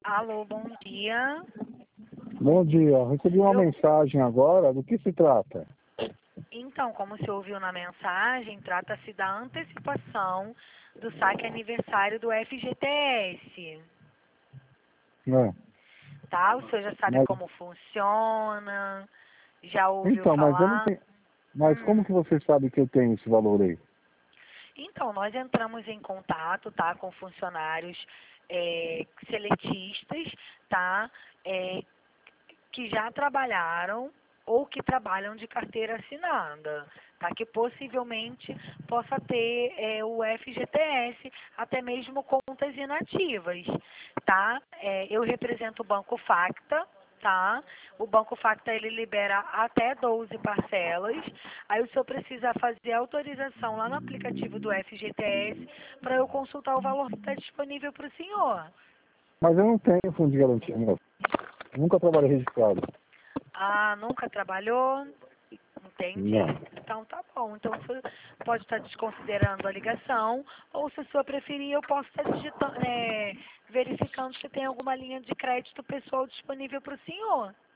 Alô, bom dia. Bom dia, recebi uma mensagem agora, do que se trata? Então, como você ouviu na mensagem, trata-se da antecipação do saque aniversário do FGTS, Né? tá? O senhor já sabe Mas, como funciona, já ouviu então, mas eu não falar? tenho. Mas como que você sabe que eu tenho esse valor aí? Então, nós entramos em contato, tá, com funcionários seletistas, tá, que já trabalharam ou que trabalham de carteira assinada, tá, que possivelmente possa ter o FGTS, até mesmo contas inativas, tá? Eu represento o Banco Facta, tá? O Banco Facta, ele libera até 12 parcelas. Aí o senhor precisa fazer autorização lá no aplicativo do FGTS para eu consultar o valor que está disponível para o senhor. Mas eu não tenho fundo de garantia, meu. Nunca trabalhei registrado. Ah, nunca trabalhou? Entendi. Não. Então tá bom. Então o senhor pode estar desconsiderando a ligação, ou se o senhor preferir, eu posso estar verificando se tem alguma linha de crédito pessoal disponível para o senhor.